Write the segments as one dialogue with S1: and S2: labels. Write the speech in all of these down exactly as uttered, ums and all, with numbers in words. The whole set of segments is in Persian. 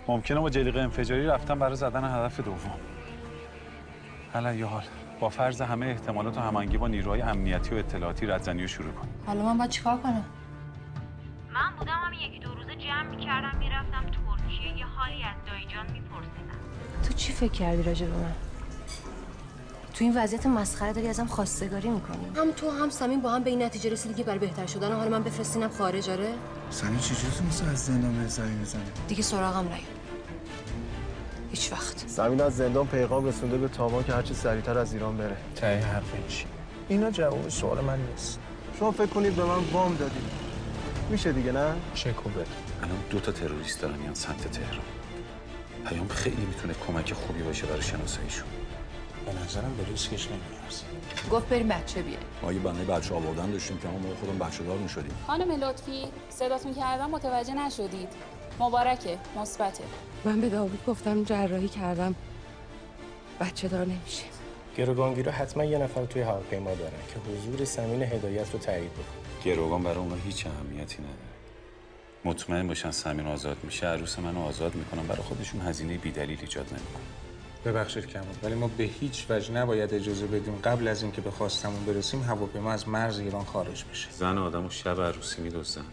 S1: ممکنه با جلیقه انفجاری رفتن برای زدن هدف دوم. علی حال با فرض همه احتمالات و هماهنگی با نیروهای امنیتی و اطلاعاتی ردزنی رو شروع کنیم.
S2: حالا من باید چیکار کنم؟
S3: من بودم هم یکی دو روزه جمع می‌کردم میرفتم ترکیه، یه حالی از دایی جان میپرسیدم.
S2: تو چی فکر کردی راجع به من؟ تو این وضعیت مسخره داری ازم خواستگاری میکنی؟ هم تو هم صمیم با هم به این نتیجه رسیدی که برای بهتر شدن حال من بفرستینم خارج. آره
S4: صمیم چجوری تونست از زندان زنگ بزنه؟
S2: دیگه سراغم نیا هیچ وقت.
S5: صمیم از زندان پیغام رسونده به تامان که هرچی سریعتر از ایران بره.
S6: تای حرف چی؟ اینا جواب سوال من نیست.
S5: شما فکر کنید به من وام دادید. میشه دیگه نه؟
S6: شکوبه.
S1: الان دو تا تروریست دارن میان سمت تهران. پیام خیلی میتونه کمک خوبی باشه برای شناساییشون.
S6: به نظرم به ریسکش نمیارزه.
S2: گفت بریم بچه بیاریم.
S7: ما یه بنای بچه آوردن داشتیم که ما خودمون بچه دار می‌شدیم.
S8: خانم لطفی صداتون کردم متوجه نشدید. مبارکه، مثبته.
S2: من به داوود گفتم جراحی کردم بچه دار نمیشه.
S6: گروگانگیرا حتما یه نفر توی هواپیما دارن که حضور صمیم هدایت رو تایید بکنه.
S1: گروگان برای اونها هیچ اهمیتی نداره. مطمئن باشن صمیم آزاد میشه، عروس منو آزاد میکنن، برای خودشون هزینه بی‌دلیل ایجاد نمیکنن.
S6: ببخشید کمال، ولی ما به هیچ وجه نباید اجازه بدیم قبل از اینکه به خواستمون برسیم هواپیما از مرز ایران خارج بشه.
S1: زن آدمو شب عروسی میدزدن.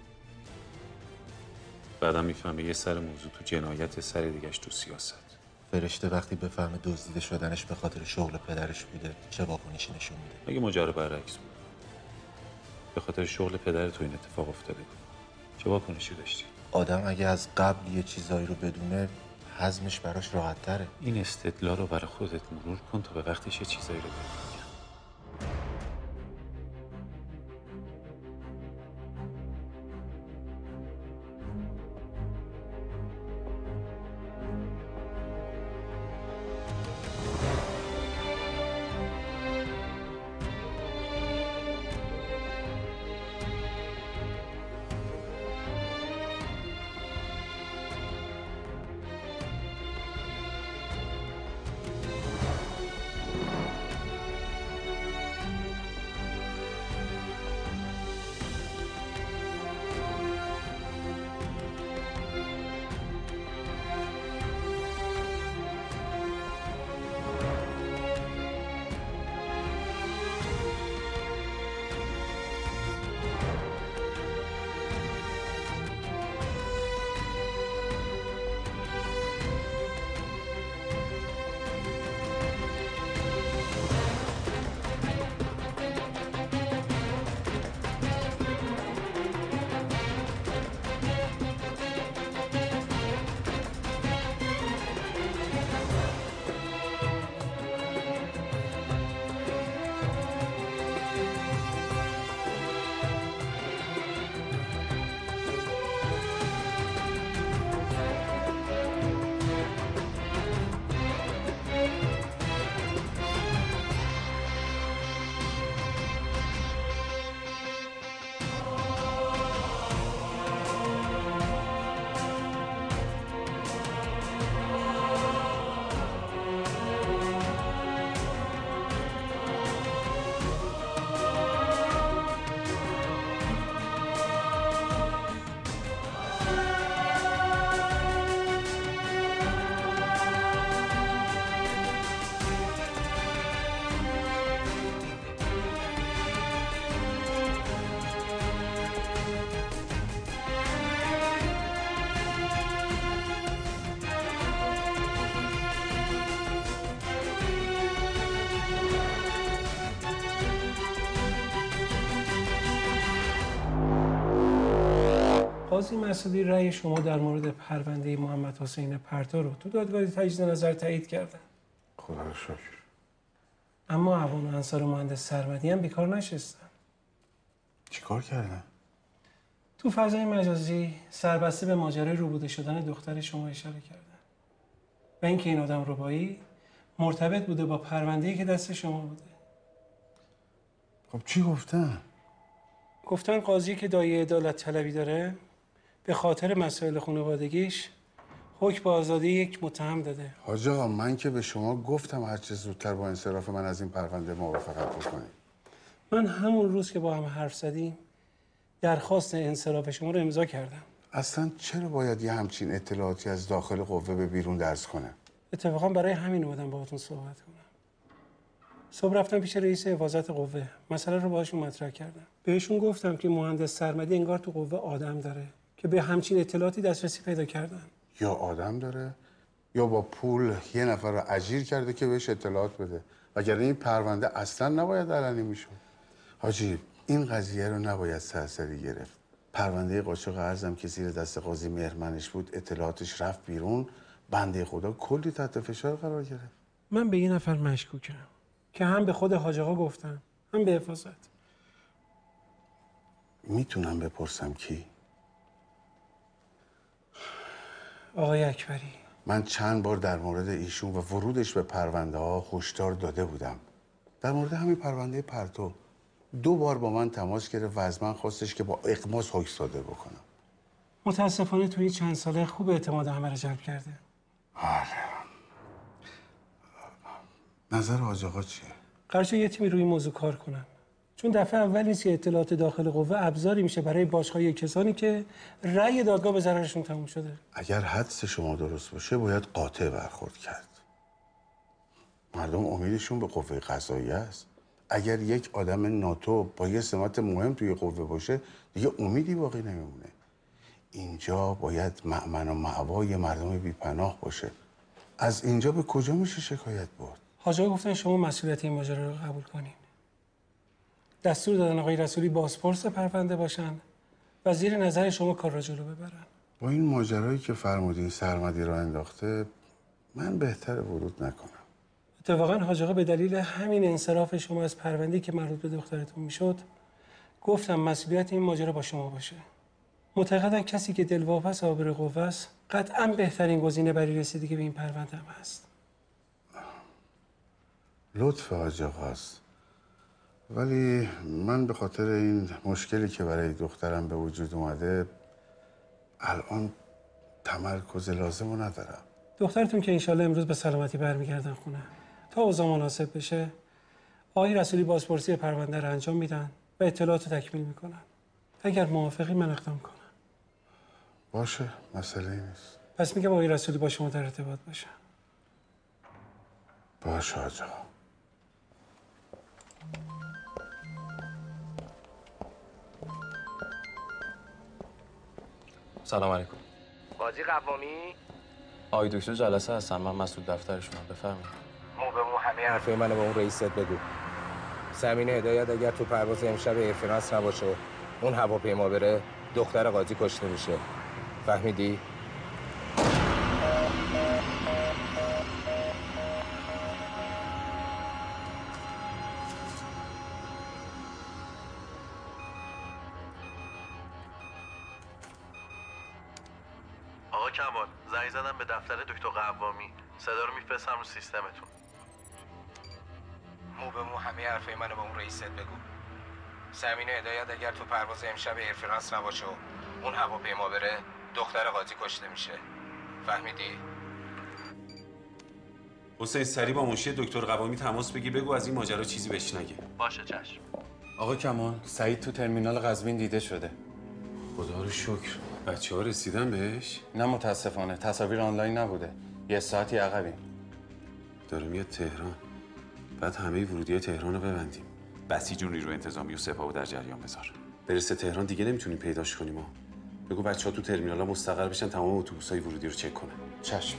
S1: بعدم میفهمه یه سر موضوع تو جنایت، سر دیگه‌اش تو سیاست.
S4: فرشته وقتی بفهمه دزدیده شدنش به خاطر شغل پدرش بوده چه واکنشی نشون میده؟
S1: اگه ماجرا برعکس بود، به خاطر شغل پدر تو این اتفاق افتاده بود، چه واکنشی داشتی؟
S4: آدم اگه از قبل یه چیزایی رو بدونه هضمش براش راحت تره.
S1: این استدلال رو برای خودت مرور کن تا به وقتش یه چیزایی رو بگم.
S9: قاضی مسعودی رأی شما در مورد پرونده محمد حسین پرتو رو تو دادگاه تجدید نظر تایید کردن.
S4: خدا رو شکر.
S9: اما عوان و انصار مهندس سرمدی هم بیکار نشستن.
S4: چیکار کردن؟
S9: تو فضای مجازی سربسته به ماجرای روبوده شدن دختر شما اشاره کردن و اینکه این آدم ربایی مرتبط بوده با پرونده‌ای که دست شما بوده.
S4: خب چی گفتن؟
S9: گفتن قاضی که دایه عدالت طلبی داره به خاطر مسائل خانوادگیش حکم به آزادی یک متهم داده.
S10: حاج آقا من که به شما گفتم هر چه زودتر با انصراف من از این پرونده موافقت بکنید.
S9: من همون روز که با هم حرف زدیم درخواست انصراف شما رو امضا کردم.
S10: اصلا چرا باید یه همچین اطلاعاتی از داخل قوه به بیرون درس کنه؟
S9: اتفاقا برای همین اومدم باهاتون صحبت کنم. صبح رفتم پیش رئیس حفاظت قوه، مسئله رو باهاشون مطرح کردم. بهشون گفتم که مهندس سرمدی انگار تو قوه آدم داره که به همچین اطلاعاتی دسترسی پیدا کردن.
S10: یا آدم داره یا با پول یه نفر رو اجیر کرده که بهش اطلاعات بده. وگرنه این پرونده اصلا نباید علنی میشد. حاجی این قضیه رو نباید سرسری گرفت. پرونده قاچاق ارزم که زیر دست قاضی مهرمنش بود، اطلاعاتش رفت بیرون، بنده خدا کلی تحت فشار قرار گرفت.
S9: من به یه نفر مشکوکم که هم به خود حاج آقا گفتم هم به حفاظت.
S10: میتونم بپرسم کی؟
S9: آقای اکبری.
S10: من چند بار در مورد ایشون و ورودش به پرونده ها هشدار داده بودم. در مورد همین پرونده پرتو دو بار با من تماس گرفت و از من خواستش که با اقماص حکم صادر بکنم.
S9: متاسفانه توی چند ساله خوب اعتماد همه رو جلب کرده.
S10: آره. نظر حاج آقا چیه؟
S9: قراره یه تیمی روی این موضوع کار کنم. چون دفعه اول نیست که اطلاعات داخل قوه ابزاری میشه برای بازخواهی کسانی که رأی دادگاه به ضررشون تموم شده.
S10: اگر حدس شما درست باشه باید قاطع برخورد کرد. مردم امیدشون به قوه قضاییه است. اگر یک آدم ناتو با یه سمت مهم توی قوه باشه دیگه امیدی باقی نمیمونه. اینجا باید مأمن و مأوای مردم بی‌پناه باشه. از اینجا به کجا میشه شکایت برد؟
S9: حاج آقا گفتن شما مسئولیت این ماجرا رو قبول کنین. دستور دادن آقای رسولی بازپرس پرونده باشن و زیر نظر شما کار را جلو ببرن.
S10: با این ماجرایی که فرمودین سرمدی را انداخته، من بهتر ورود نکنم.
S9: اتفاقا حاج آقا به دلیل همین انصراف شما از پرونده‌ای که مربوط به دخترتون میشد، گفتم مسئولیت این ماجرا با شما باشه. معتقدم کسی که دلواپس آبر قوه است، قطعا بهترین گزینه برای رسیدگی به این پرونده هم هست.
S10: لطف حاج آقاست. ولی من به خاطر این مشکلی که برای دخترم به وجود اومده الان تمرکز لازم رو ندارم.
S9: دخترتون که انشالله امروز به سلامتی برمیگردن خونه. تا اوضاع مناسب بشه آقای رسولی بازپرسی پرونده رو انجام میدن و اطلاعات رو تکمیل میکنن. اگر موافقی من اقدام کنم.
S10: باشه، مسئله نیست.
S9: پس میگم آقای رسولی با شما در ارتباط باشه.
S10: باشه حاج آقا.
S11: سلام علیکم.
S12: قاضی قوامی؟
S11: آقای دکتر جلسه هستم، من مسئول دفترشونم. بفرمایید.
S12: مو به مو همه حرفای منو به اون رئیست بگو. زمین هدایت اگر تو پرواز امشب ایرفرانس نباشه، اون هواپیما بره، دختر قاضی کشته میشه. فهمیدی؟
S13: آقا کمال، زنگ زدم به دفتر دکتر قوامی. صدا رو میفرستم رو سیستمتون.
S12: مو به مو همه حرفای منو به اون رئیست بگو. زمین هدایت اگر تو پرواز امشب ایرفرانس نباشه، اون هواپیما بره، دختر قاضی کشته میشه. فهمیدی؟
S1: حسین سری با منشی دکتر قوامی تماس بگی، بگو از این ماجرا چیزی بهش نگه.
S13: باشه چشم.
S4: آقا کمال، سعید تو ترمینال قزوین دیده شده.
S1: خدا رو شکر. بچه ها رسیدن بهش؟
S4: نه متاسفانه، تصاویر آنلاین نبوده. یه ساعتی عقبیم.
S1: داره میاد تهران. بعد همه ورودی تهران رو ببندیم. بسیجون نیروی انتظامی و سپاهو در جریان بذار. برسه تهران دیگه نمیتونیم پیداش کنیم ها. بگو بچه‌ها تو ترمینال‌ها مستقر بشن، تمام اتوبوس‌های ورودی رو چک کنن.
S4: چشم.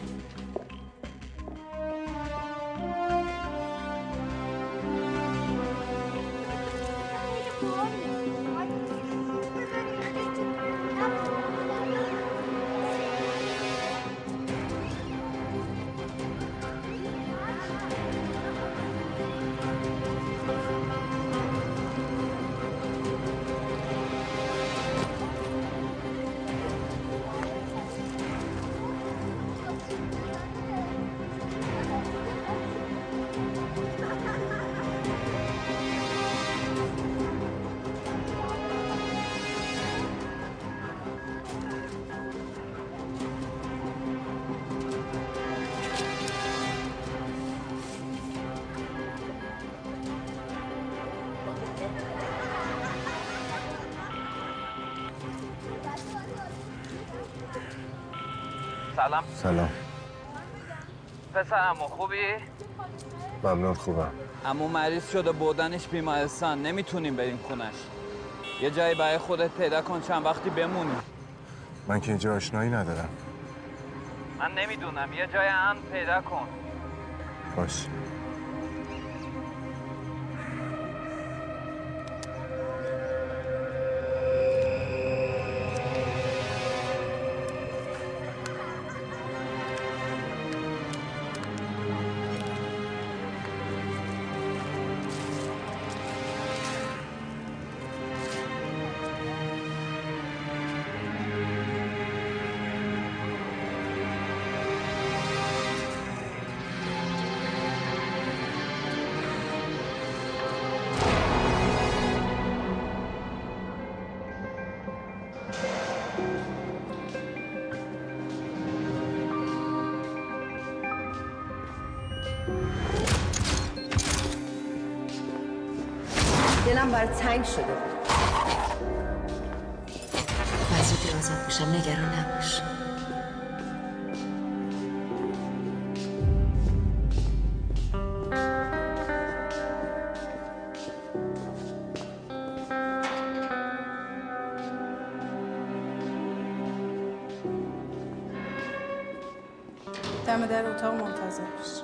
S14: سلام.
S10: سلام.
S14: پسرمو خوبی؟
S10: ممنون خوبم.
S14: عمو مریض شده بردنش بیمارستان، نمیتونیم بریم خونش. یه جایی برای خودت پیدا کن چند وقتی بمونی.
S10: من که اینجا آشنایی ندارم.
S14: من نمیدونم، یه جای امن پیدا کن.
S10: باش.
S15: دلم برای تنگ شده بود. وزودی آزاد میشم، نگران نباش.
S8: دم در اتاق منتظر باش.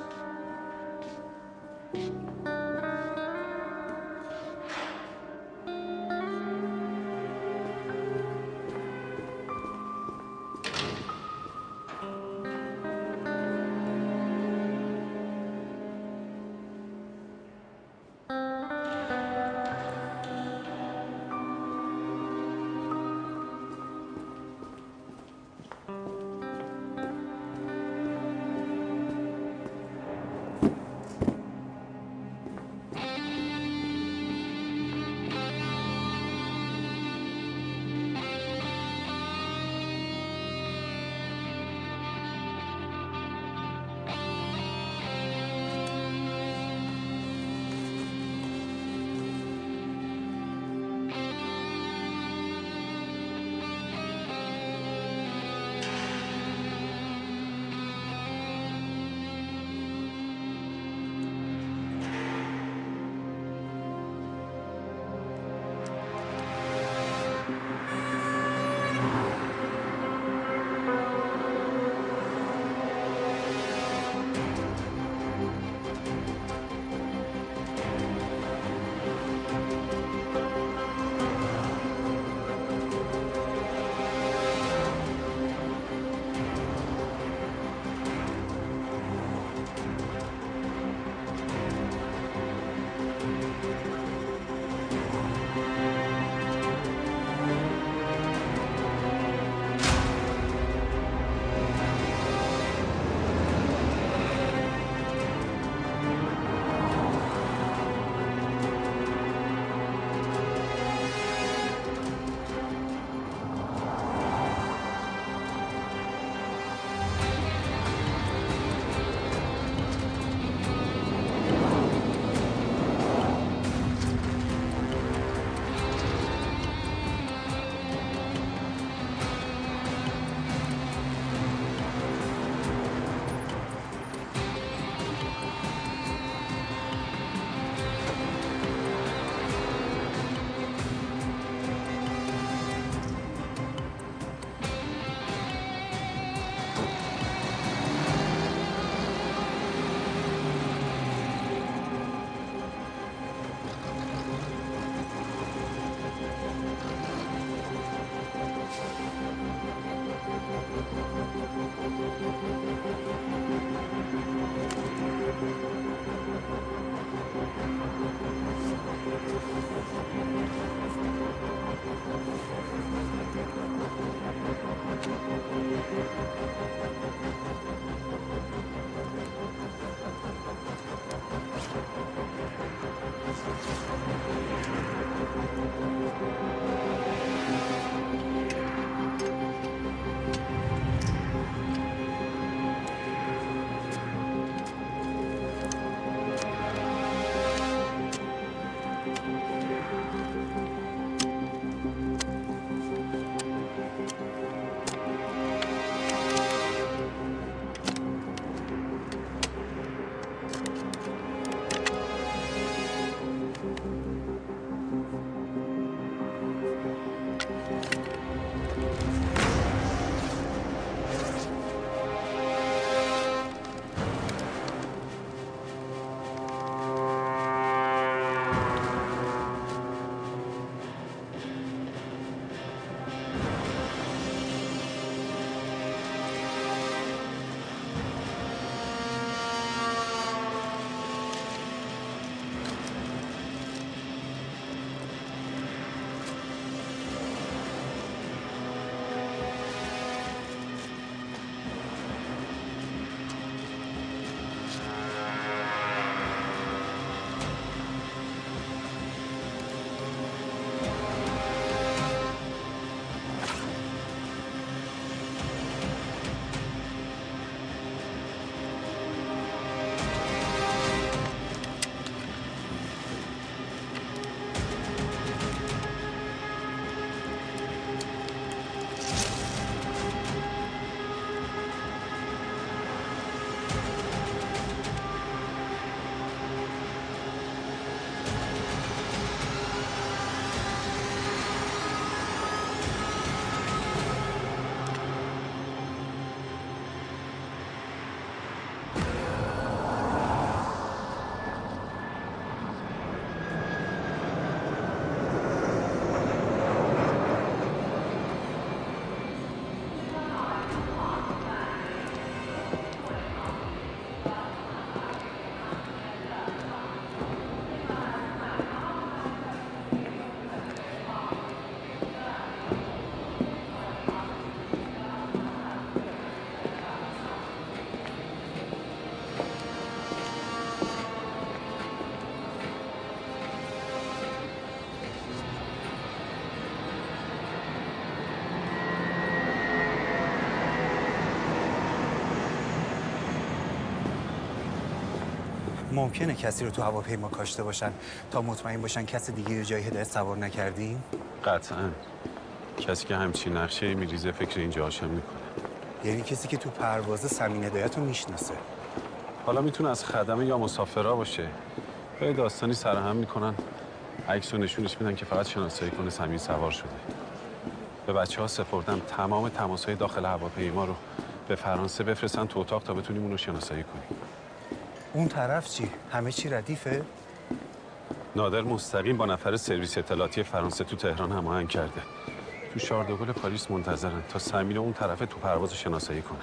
S16: ممکنه کسی رو تو هواپیما کاشته باشن تا مطمئن باشن کسی دیگه رو جای هدایت سوار نکردیم؟
S1: قطعا. کسی که همچین نقشه میریزه فکر اینجا هاشم میکنه.
S16: یعنی کسی که تو پروازه سمین هدایت رو میشناسه.
S1: حالا میتونه از خدمه یا مسافرا باشه. به داستانی سرهم میکنن، عکس و نشونش میدن که فقط شناسایی کنه سمین سوار شده. به بچه ها سپردم تمام تماس‌های داخل هواپیما رو به فرانسه بفرستن تو اتاق تا بتونیم اون رو شناسایی کنیم.
S16: اون طرف چی؟ همه چی ردیفه؟
S1: نادر مستقیم با نفر سرویس اطلاعاتی فرانسه تو تهران هماهنگ کرده. تو شاردوگل پاریس منتظرن تا سمین اون طرف تو پرواز رو شناسایی کنن.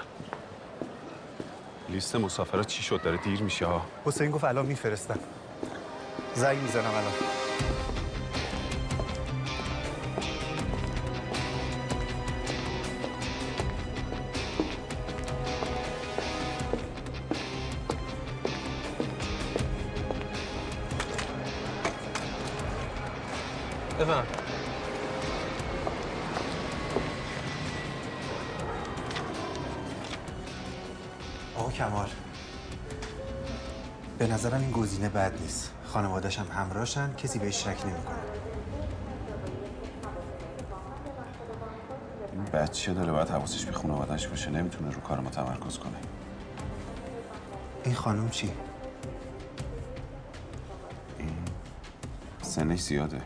S1: لیست مسافرات چی شد؟ داره دیر میشه ها.
S16: حسین گفت الان میفرستم. زنگ میزنم الان.
S4: بفهم.
S16: آقا کمال، به نظرم این گزینه بد نیست. خانواده‌اش هم همراهشن، کسی بهش شک نمی‌کنه.
S1: این بچه داره باید حواسش به خانواده‌اش باشه، نمیتونه رو کار ما تمرکز کنه.
S16: این خانم چی؟
S1: این سنش زیاده.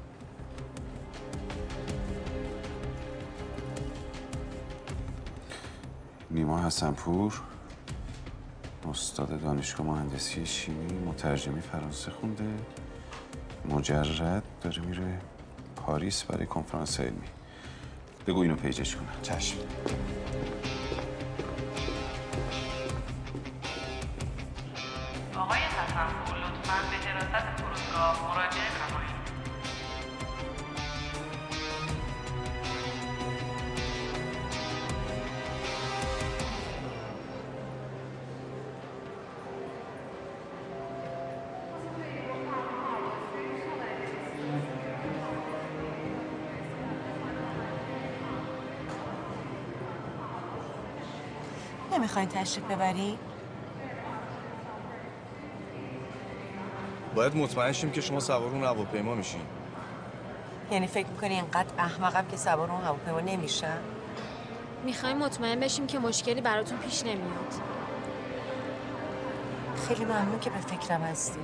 S1: نیما حسنپور، استاد دانشگاه مهندسی شیمی، مترجمی فرانسه خونده، مجرد، داره میره پاریس برای کنفرانس علمی. بگو اینو پیجش کنم.
S16: چشم.
S17: آقای حسنپور لطفاً به حراست فرودگاه مراجعه نمایید.
S15: نمیخواین تشریف ببری؟
S18: باید مطمئن شیم که شما سوار اون هواپیما میشین.
S15: یعنی فکر میکنی اینقدر احمقم که سوار اون هواپیما نمیشم؟
S19: میخوایم مطمئن بشیم که مشکلی براتون پیش نمیاد.
S15: خیلی ممنون که به فکرم هستی.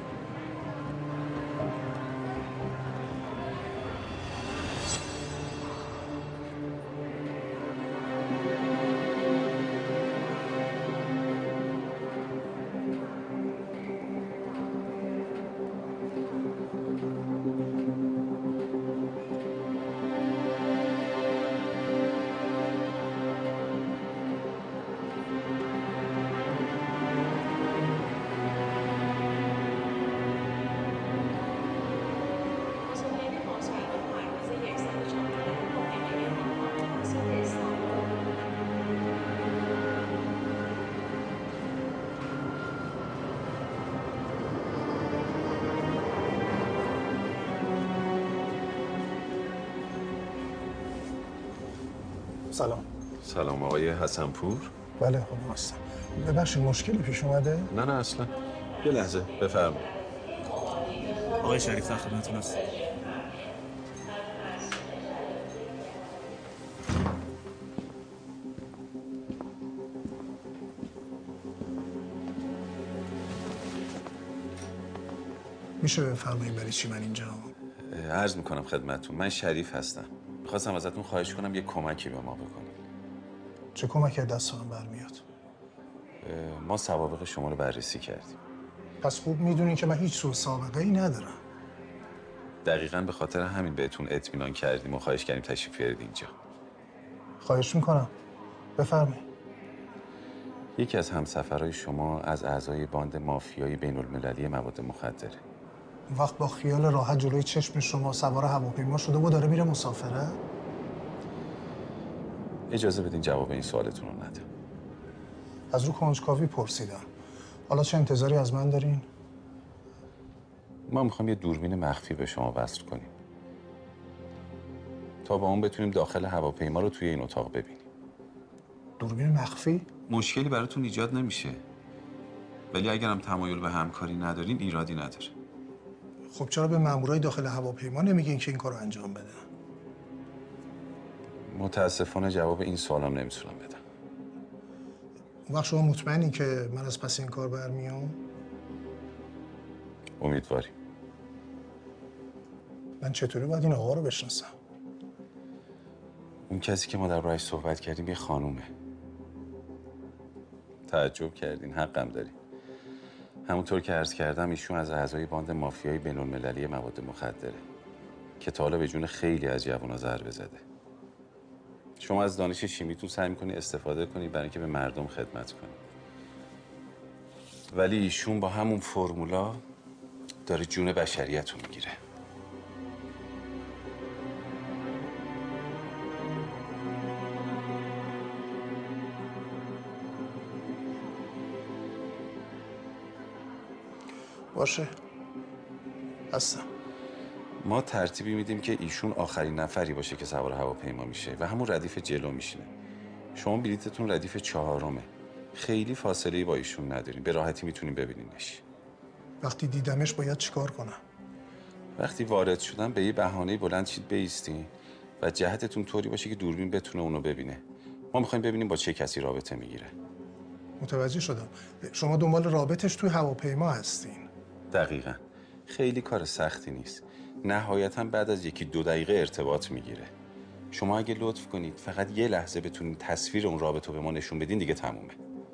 S20: سلام.
S1: سلام آقای حسنپور.
S20: بله خودم هستم. ببخشید مشکلی پیش اومده؟
S1: نه نه اصلا. یه لحظه بفرمایید.
S18: آقای شریف در خدمتتون هست.
S20: میشه بفرمایید برای چی من اینجا؟
S1: عرض میکنم خدمتتون، من شریف هستم. میخواستم ازتون خواهش کنم یه کمکی به ما بکنید.
S20: چه کمکی از دست من برمیاد؟
S1: ما سوابق شما رو بررسی کردیم.
S20: پس خوب میدونین که من هیچ سوء سابقه ای ندارم.
S1: دقیقاً به خاطر همین بهتون اطمینان کردیم و خواهش کردیم تشریف بیارید اینجا.
S20: خواهش میکنم. بفرمایید.
S1: یکی از همسفرهای شما از اعضای باند مافیایی بین المللی مواد مخدره.
S20: اون وقت با خیال راحت جلوی چشم شما سوار هواپیما شده و داره میره مسافره؟
S1: اجازه بدین جواب این سوالتون رو ندم.
S20: از رو کنجکاوی پرسیدم. حالا چه انتظاری از من دارین؟
S1: ما میخوایم یه دوربین مخفی به شما وصل کنیم تا با اون بتونیم داخل هواپیما رو توی این اتاق ببینیم.
S20: دوربین مخفی؟
S1: مشکلی براتون ایجاد نمیشه. ولی اگرم تمایل به همکاری ندارین ایرادی نداره.
S20: خب چرا به مامورای داخل هواپیما نمیگین که این کارو انجام بدن؟
S1: متاسفانه جواب این سوالم نمیتونم بدم.
S20: اون وقت شما مطمئنین که من از پس این کار برمیام؟
S1: امیدواریم.
S20: من چطوری باید این آقا رو بشناسم؟
S1: اون کسی که ما در راهش صحبت کردیم یه خانومه. تعجب کردین، حقم داری. همونطور که عرض کردم ایشون از اعضای باند مافیای بین‌المللی مواد مخدره که تا حالا به جون خیلی از جوونا ضربه زده. شما از دانش شیمیتون سعی می‌کنی استفاده کنی برای اینکه به مردم خدمت کنی. ولی ایشون با همون فرمولا داره جون بشریت رو میگیره.
S20: باشه هستم.
S1: ما ترتیبی میدیم که ایشون آخرین نفری باشه که سوار هواپیما میشه و همون ردیف جلو میشینه. شما بلیتتون ردیف چهارمه. خیلی فاصله با ایشون نداریم. به راحتی میتونیم ببینینش.
S20: وقتی دیدمش باید چیکار کنم؟
S1: وقتی وارد شدن به یه بهانه بلند شید بایستین و جهتتون طوری باشه که دوربین بتونه اونو ببینه. ما میخوایم ببینیم با چه کسی رابطه میگیره.
S20: متوجه شدم. شما دنبال رابطش توی هواپیما هستین.
S1: دقیقاً. خیلی کار سختی نیست. نهایتاً بعد از یکی دو دقیقه ارتباط میگیره. شما اگه لطف کنید فقط یه لحظه بتونید تصویر اون رابطه به ما نشون بدین دیگه تمومه.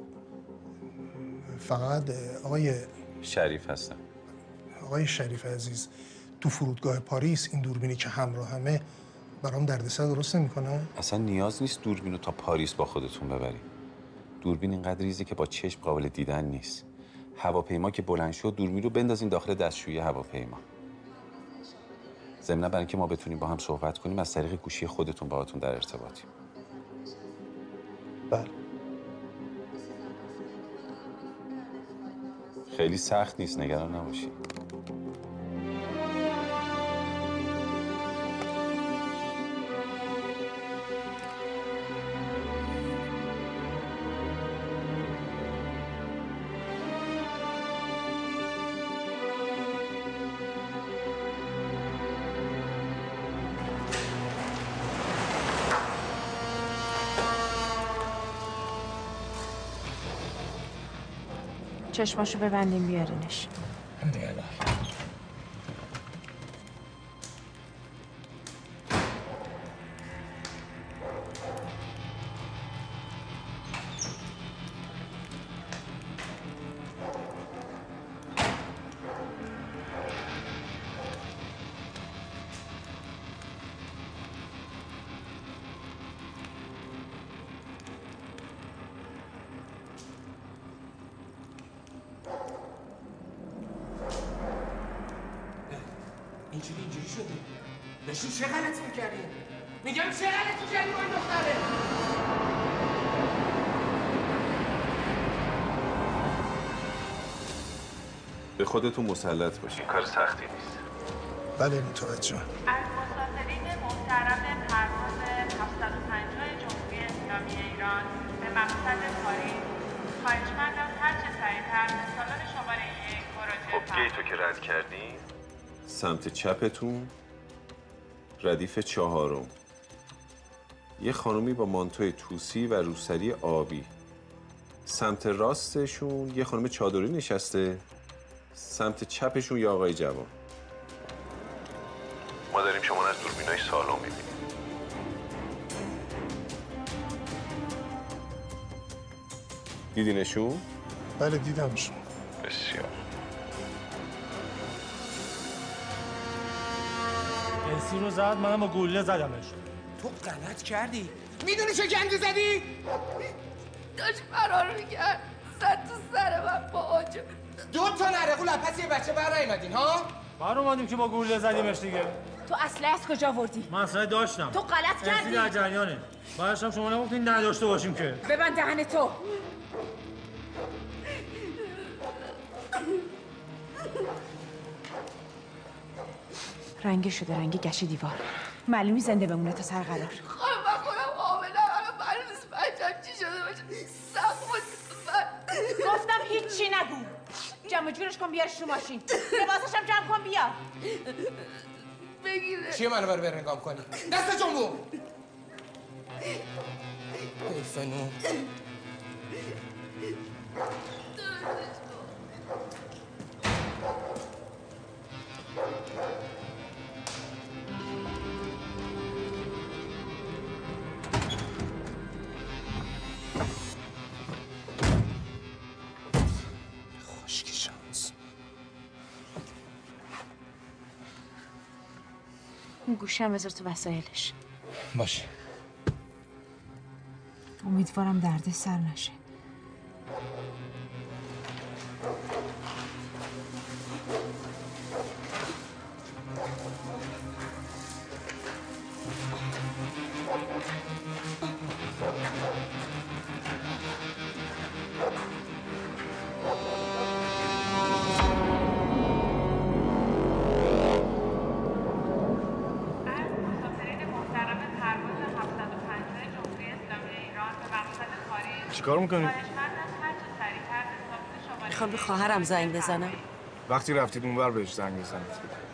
S20: فقط آقای
S1: شریف هستم.
S20: آقای شریف عزیز، تو فرودگاه پاریس این دوربینی که همراهمه برام دردسر درست نمی‌کنه؟
S1: اصلا نیاز نیست دوربینو تا پاریس با خودتون ببرید. دوربین اینقدر ریزه که با چشم قابل دیدن نیست. هواپیما که بلند شد دوربین رو بندازین داخل دستشویی هواپیما. ضمن برای اینکه ما بتونیم با هم صحبت کنیم از طریق گوشی خودتون باهاتون در ارتباطیم.
S20: بله.
S1: خیلی سخت نیست، نگران نباشید.
S19: چشماشو ببندیم بیارینش.
S12: اینجوری اینجوری شده. نشون چه غلطی میکردی؟ میگم چه غلطی کردی با این دختره؟
S1: به خودتون مسلط باشین. کار سختی نیست.
S20: بله متوجه.
S17: از مسافرین محترم پرواز هفتصد و پنجاه جمهوری اسلامی ایران به مقصد پاریس خواهشمندم هر چه سریعتر به سالن شماره یک مراجعه
S1: خب گیتو که رد کردین سمت چپتون ردیف چهارم یه خانومی با مانتوی توسی و روسری آبی. سمت راستشون یه خانم چادری نشسته. سمت چپشون یه آقای جوان. ما داریم شما از دوربینای سالن میبینیم. دیدینشون؟
S20: بله دیدمشون.
S1: بسیار.
S21: اسی رو زد، منم با گلوله زدمش.
S12: تو غلط کردی. میدونی چه گندی زدی؟
S22: داشت فرار میکرد. زد تو سر من با آجو.
S12: دو تا نرقول پس یه بچه بر نیومدین ها؟
S21: بر اومدیم که با گلوله زدیمش دیگه.
S22: تو اسلحه از کجا آوردی؟
S21: من اسلحه داشتم.
S22: تو غلط کردی.
S21: اسی در جریانه. بعدش هم شما نگفتین نداشته باشیم که.
S22: ببند دهن تو. رنگی شده، رنگی گشت دیوار. معلومی زنده بمونه تا سر قرار. خواهم من خودم حامله هم معلوم نیست بچم چی شده باشه. سخت بود. گفتم هیچی نگو. جمع جورش کن بیارش رو ماشین. لباسش هم جمع کن بیا.
S12: بگیره. چیه منو برو برنگام کنی؟ دست جنبو. حیفنو.
S22: خشکی شانس. اون گوشی هم بذار تو وسایلش.
S12: باشه.
S22: امیدوارم درد سر نشه.
S18: چیکار میکنی؟
S15: میخوام به خواهرم زنگ بزنم.
S18: وقتی رفتید اونور بهش زنگ بزنید.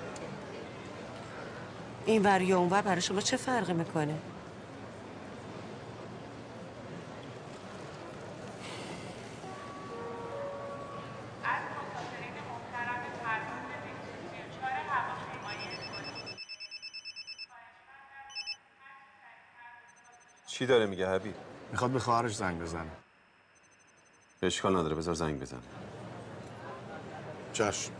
S15: این ور یا اون ور برای شما چه فرقی میکنه؟
S1: چی داره میگه حبیب؟
S18: میخواد به خواهرش زنگ بزنه.
S1: اشکال نداره، بذار زنگ بزن.
S10: چشم.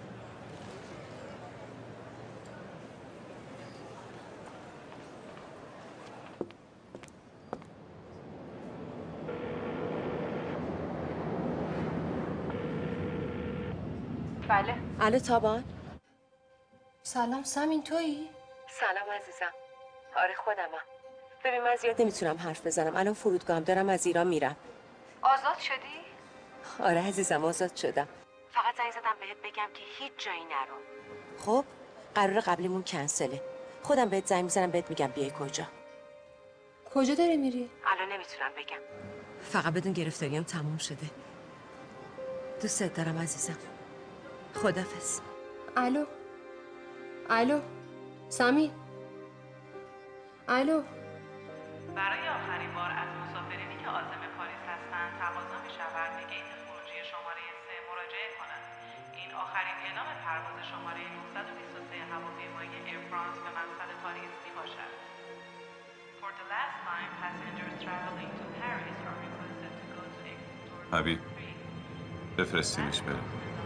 S2: بله.
S15: الو تابان.
S2: سلام سمین تویی؟
S15: سلام عزیزم. آره خودمم. ببین من زیاد نمیتونم حرف بزنم. الان فرودگاهم دارم از ایران میرم.
S2: آزاد شدی؟
S15: آره عزیزم آزاد شدم.
S2: فقط زنگ زدم بهت بگم که هیچ جایی نرو.
S15: خب قرار قبلیمون کنسله. خودم بهت زنگ میزنم بهت میگم بیای کجا.
S2: کجا داری میری؟
S15: الان نمیتونم بگم. فقط بدون گرفتاریم تموم شده. دوست دارم عزیزم. خدافظ.
S2: الو. الو. سمی. الو.
S17: برای آخرین بار از مسافرینی که عازم پاریس هستند تقاضا می شود به گیت خروجی شماره سه مراجعه کنند. این آخرین اعلام پرواز شماره نهصد و بیست و سه هواپیمایی ایر فرانس به مقصد پاریس می باشد. For the last time, passengers traveling to Paris are requested to go to exit door
S1: حبیب بفرستینش بره.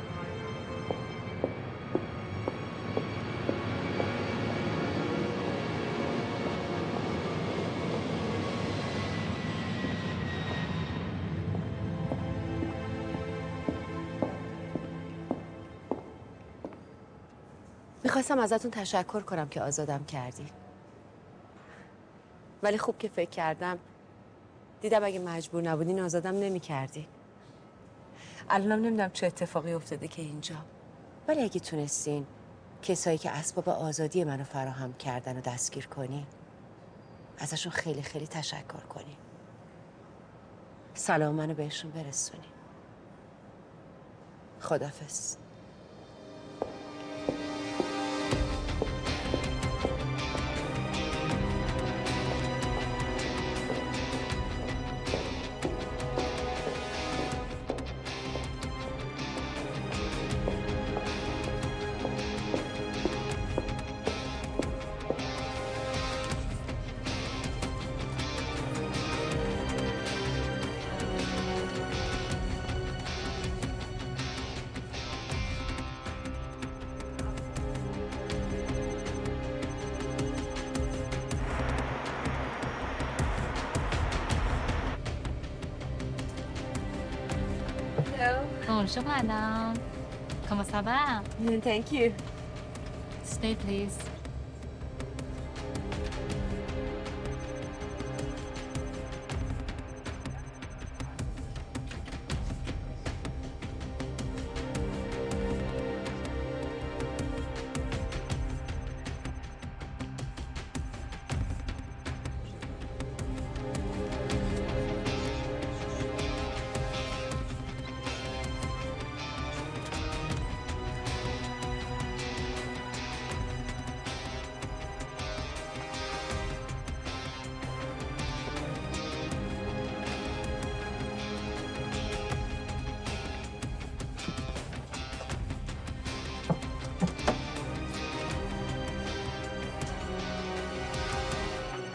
S15: میخواستم ازتون تشکر کنم که آزادم کردی. ولی خوب که فکر کردم دیدم اگه مجبور نبودین آزادم نمی کردی. الانم نمیدونم چه اتفاقی افتاده که اینجا. ولی اگه تونستین کسایی که اسباب آزادی منو فراهم کردن و دستگیر کنین ازشون خیلی خیلی تشکر کنین. سلام منو بهشون برسونین. خداحافظ.
S3: Bonjour, madame. Comment ça va?
S15: Thank you.
S3: Stay, please.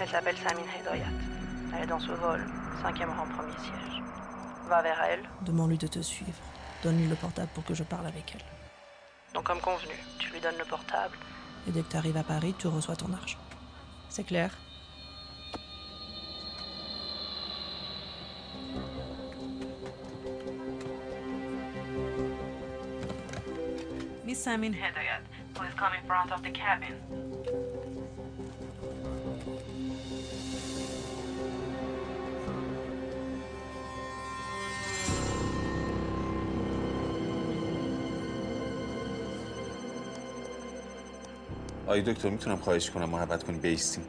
S17: Elle s'appelle Samine Hedayat. Elle est dans ce vol, cinquième rang, premier siège. Va vers elle.
S5: Demande-lui de te suivre. Donne-lui le portable pour que je parle avec elle.
S17: Donc comme convenu, tu lui donnes le portable.
S5: Et dès que tu arrives à Paris, tu reçois ton argent. C'est clair?
S17: Miss Samine Hedayat, please come in front of the cabin.
S1: آی دکتر میتونم خواهش کنم محبت کنی بیستیم؟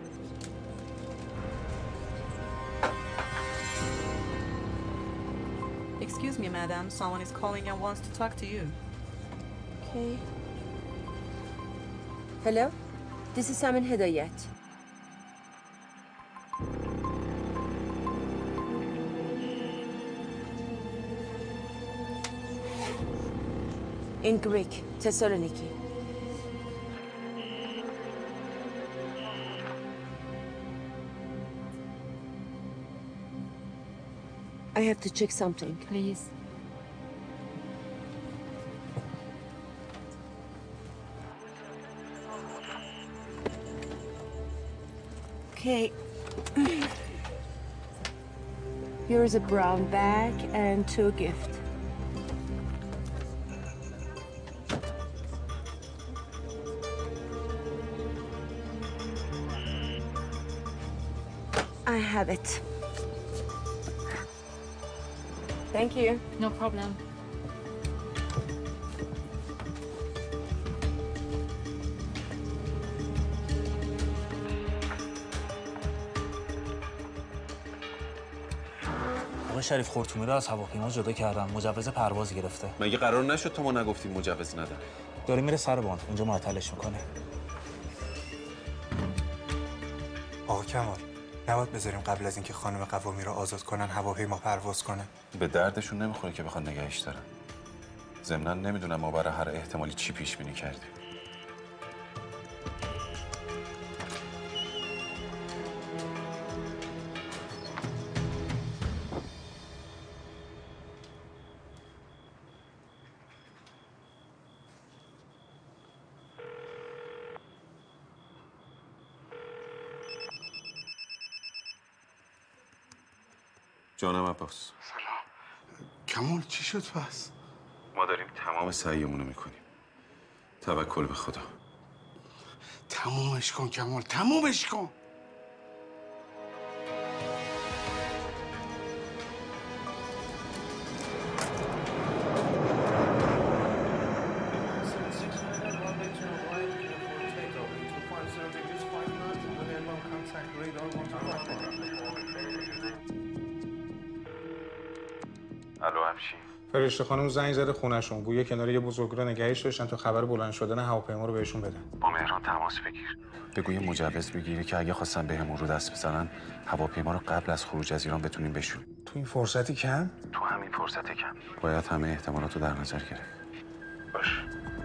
S17: Excuse me, madam. Someone is calling and wants to talk to you.
S15: Okay. Hello? This is Samine Hedayat. In Greek, Thessaloniki. I have to check something.
S3: Please.
S15: Okay. Here is a brown bag and two gifts. I have it. Thank you.
S3: No problem.
S7: آقای شریف خورتومی رو از هواپیما جدا کردن. مجوز پرواز گرفته.
S1: مگه قرار نشد تا ما نگفتیم مجوز نداره؟
S7: داره میره سر باند. اونجا معطلش میکنه.
S16: آقا کمال، نباید بذاریم قبل از اینکه خانم قوامی رو آزاد کنن هواپیما پرواز کنه.
S1: به دردشون نمیخوره که بخوان نگهش دارن. ضمناً نمیدونم ما برای هر احتمالی چی پیش بینی کردیم. جانم عباس.
S10: سلام. کمال چی شد پس؟
S1: ما داریم تمام سعیمونو میکنیم. توکل به خدا.
S10: تمومش کن کمال، تمومش کن.
S1: الو همشی.
S6: فرشته خانم زنگ زده خونه‌شون. گویا کنار یه بزرگراه نگهش داشتن تا خبر بلند شدن هواپیما رو بهشون بدن.
S1: با مهران تماس بگیر. بگو یه مجوز بگیری که اگه خواستن بهمون رو دست بزنن هواپیما رو قبل از خروج از ایران بتونیم بشونیم.
S6: تو این فرصتی کم؟
S1: تو همین فرصت کم. باید همه احتمالات رو در نظر گرفت. باش.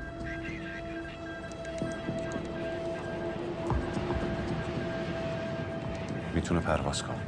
S1: میتونه پرواز کنه.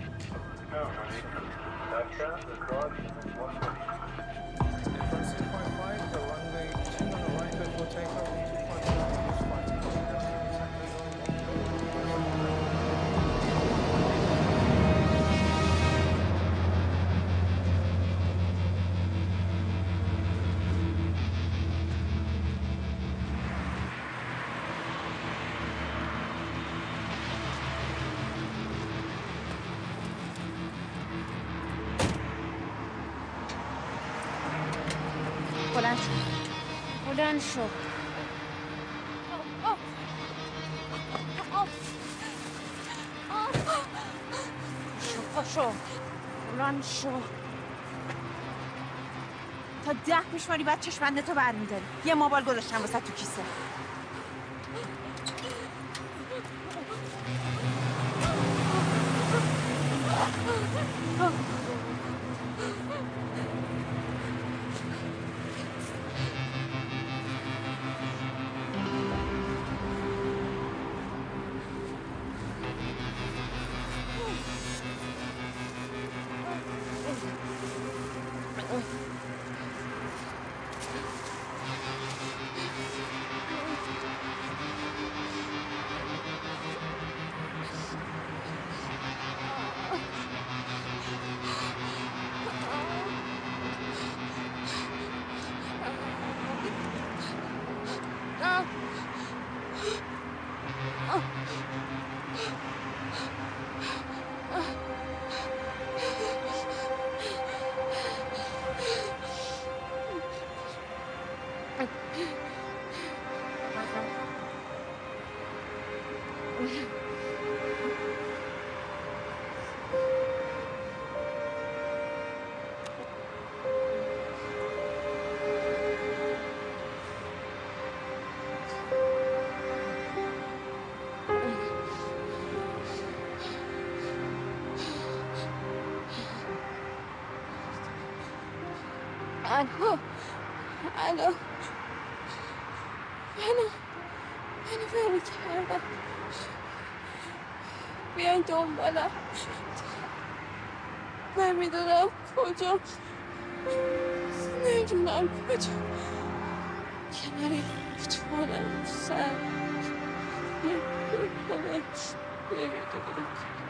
S2: بلند شو بلند شو شو پاشو بلند شو
S22: تا ده میشماری بعد چشمنده تو برمیداری. یه موبایل گذاشتم واسه تو کیسه.
S9: الو الو منو منو فهمی کردم بیاین دنبالم نمیدونم کجا نمیدونم کجا کناری بتونم سر نمیدونم نمیدونم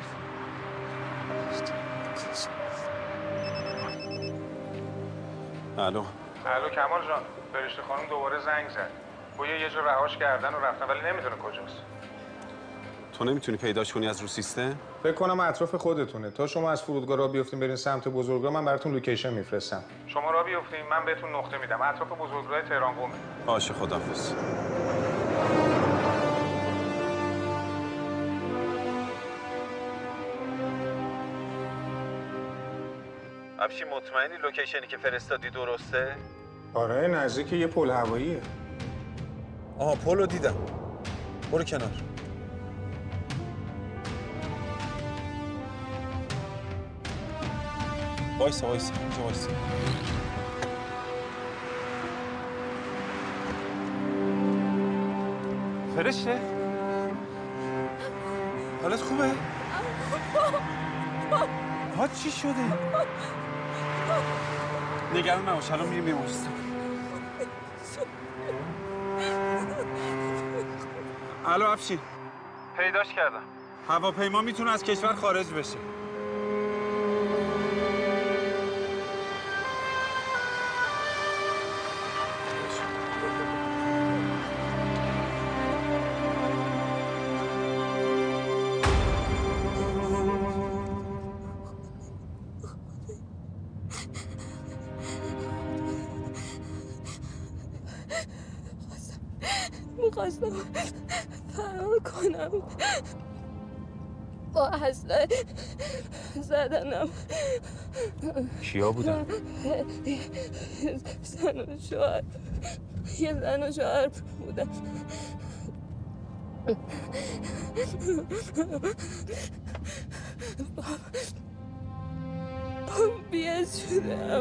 S1: الو
S6: الو کمال جان، فرشته خانم دوباره زنگ زد. گویا یه جا رهاش کردن و رفتن ولی نمیدونه کجاست.
S1: تو نمیتونی پیداش کنی از رو سیستم؟
S6: فکر کنم اطراف خودتونه. تا شما از فرودگاه راه بیفتین برین سمت بزرگراه من براتون لوکیشن میفرستم. شما راه بیفتین من بهتون نقطه میدم. اطراف بزرگراه تهران قم.
S1: باشه خداحافظ.
S11: افشی مطمئنی لوکیشنی که فرستادی درسته؟
S6: آره نزدیک یه پل هواییه.
S1: آها پل رو دیدم. برو کنار. وایسا وایسا اینجا وایسا. فرشته؟ حالت خوبه؟ ها چی شده؟ نگران نباش الان میریم بیمارستان. الو افشین
S11: پیداش کردم.
S1: هواپیما میتونه از کشور خارج بشه.
S9: میخواستم فرار کنم با اسلحه زدنم.
S1: کیا بودن؟
S9: زن و شوهر یه زن و شوهر بودن. بیاز شدم.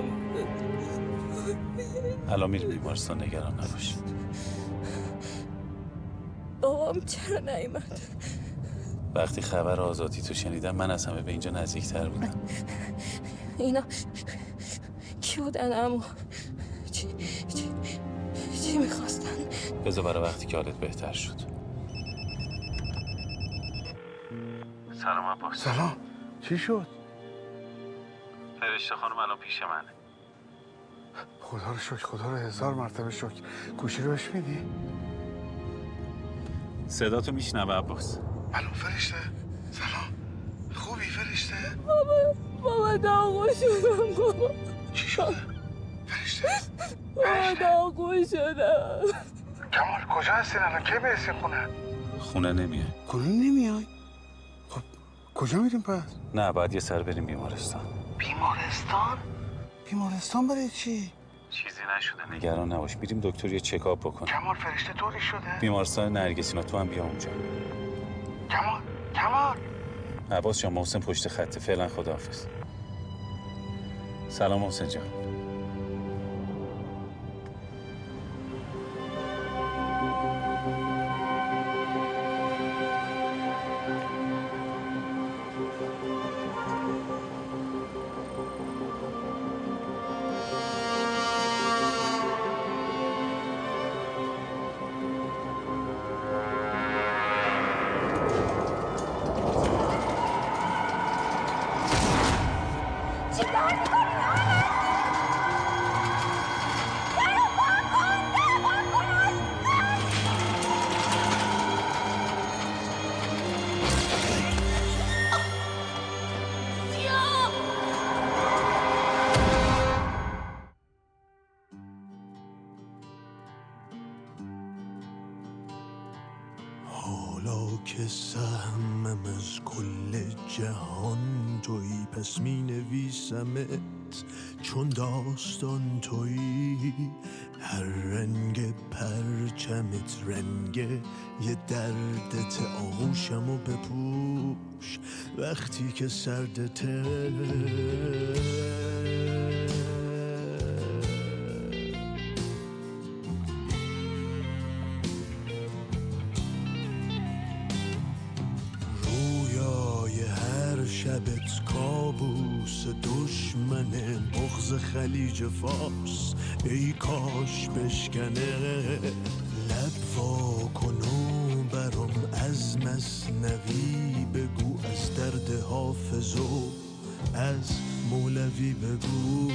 S1: الان میریم بیمارستان نگران نباش.
S9: بابام چرا نیومد؟
S1: وقتی خبر آزادی تو شنیدم من از همه به اینجا نزدیکتر بودم.
S9: اینا کی بودن عمو؟ چی چی چی میخواستن؟
S1: بذار برای وقتی که حالت بهتر شد.
S11: سلام عباس.
S10: سلام. چی شد؟
S11: فرشته خانم الان پیش منه.
S10: خدا رو شکر، خدا رو هزار مرتبه شکر. گوشی رو بهش میدی؟
S1: صدا تو میشنوه عباس.
S10: الو فرشته. سلام. خوبی فرشته؟
S9: بابا بابا داغو شدم بابا.
S10: چی شده؟ فرشته؟
S9: بابا داغو شدم.
S10: کمال کجا هستین الان؟ کی برسین خونه؟
S1: خونه نمیای.
S10: خونه نمیای؟ خب کجا میریم پس؟
S1: نه باید یه سر بریم بیمارستان.
S10: بیمارستان؟ بیمارستان برای چی؟
S1: چیزی نشده نگران نباش. میریم دکتر یه چکاپ بکنه.
S10: کمال فرشته طوری شده؟
S1: بیمارستان نرگسینا تو هم بیا اونجا.
S10: کمال کمال
S1: عباس جان محسن پشت خطه. فعلا خداحافظ. سلام محسن جان.
S23: که سهمم از کل جهان تویی، پس می نویسمت چون داستان تویی. هر رنگ پرچمت رنگ یه دردت، آغوشم و بپوش وقتی که سردته. لبت کابوس دشمن بغض خلیج فارس ای کاش بشکنه لب وا کن و برام از مثنوی بگو از درد حافظ و از مولوی بگو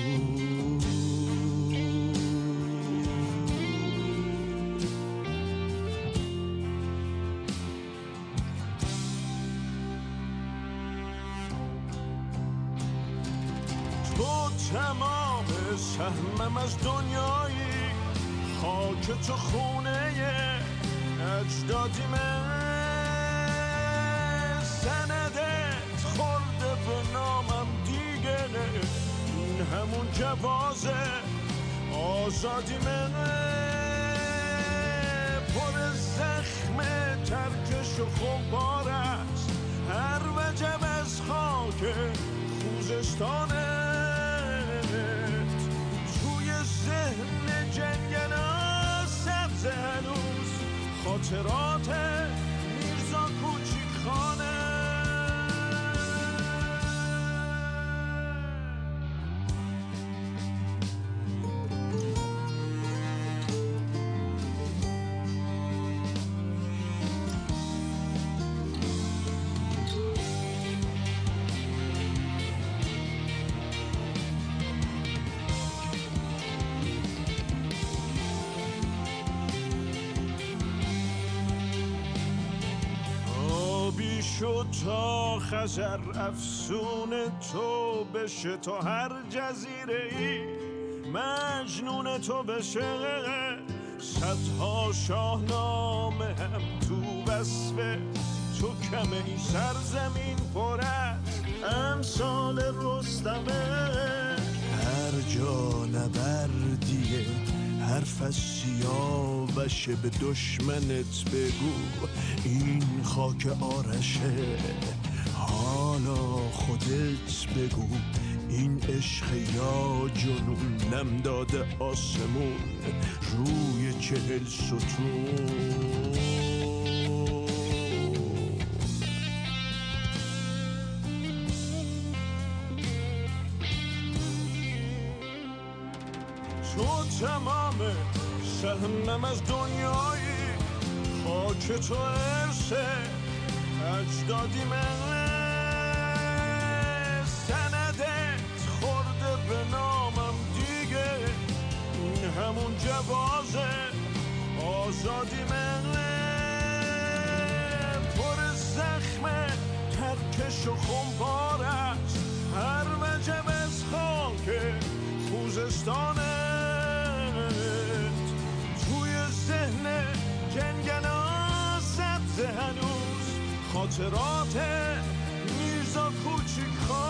S23: تمام سهمم از دنیایی خاک تو خونه اجدادیمه سندت خورده به نامم دیگه این همون جوازه آزادیمه پر زخم ترکش و خمپار است هر وجب از خاک خوزستانه توی ذهن جنگنا سبز هنوز خاطرات میرزا کوچیک خانه شد تا خزر افسون تو بشه تا هر جزیره ای مجنون تو بشه صدها شاهنامه هم تو وصف تو کمه این سرزمین پر از امثال رستمه هر جا نبردیه حرف از سیاوشه به دشمنت بگو این خاک آرشه حالا خودت بگو این عشق یا جنون نم داده آسمون روی چهل ستون تو تمام سهمم از دنیایی خاک تو ارسه اجدادی من سندت خورده به نامم دیگه این همون جوازه آزادی من پر زخم ترکش و خمپار است هر وجب از خاک خوزستانه توی ذهن جنگنا سبز هنوز خاطرات میرزا کوچیک خان